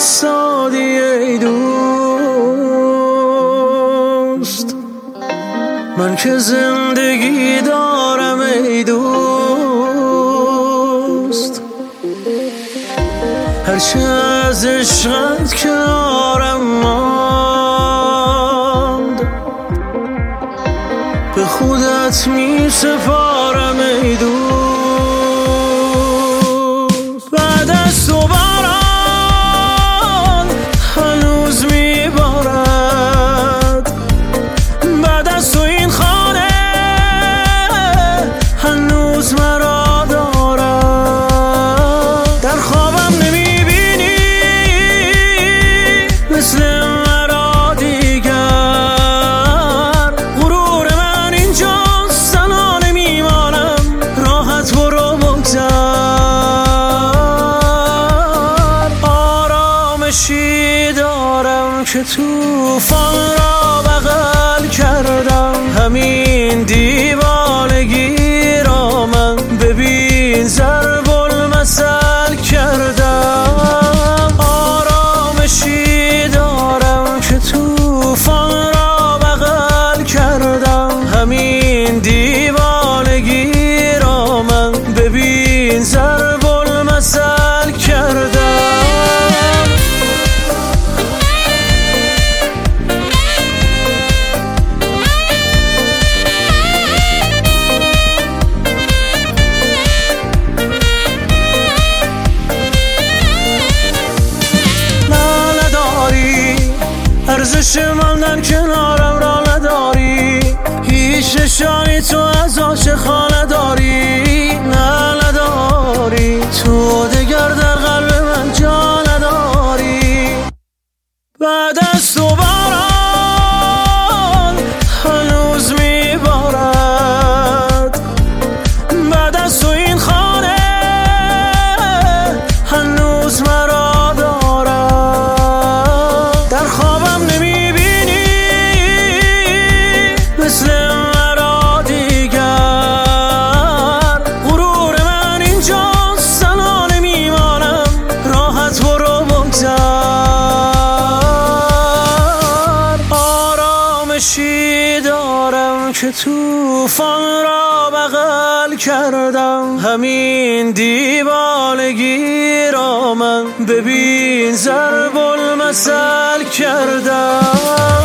ایستادی ای دوست، من که زندگی دارم ای دوست، هرچه از عشقت کنارم ماند به خودت می سپارم ای دوست. بعد از تو باران هنوز می بارد، بعد از تو این خانه هنوز مرا دارد. در خوابم نمی بینی مثل مرا دیگر، غرور من اینجاست تنها نمیمانم، راحت برو بگذر. آرامشی دارم که طوفان را بغل کردم، همین دیوانگی را من ببین ضرب المثل کردم. آرامشی دارم که طوفان را بغل کردم، همین دیوانگی را من ببین ضرب المثل کردم. ارزش من در کنارم را نداری، هیچ نشانی تو از عاشقان نداری، نه نداری، تو دگر در قلب من جا نداری. بعد از تو باران هنوز می بارد، بعد از تو این خانه هنوز مرا دارد. در خوابم نمی بینی مثل مرا دیگر، غرور من اینجاست تنها نمیمانم، راحت برو بگذر. آرامشی دارم که طوفان را بغل کردم، همین دیوانگی را من ببین ضرب المثل کردم.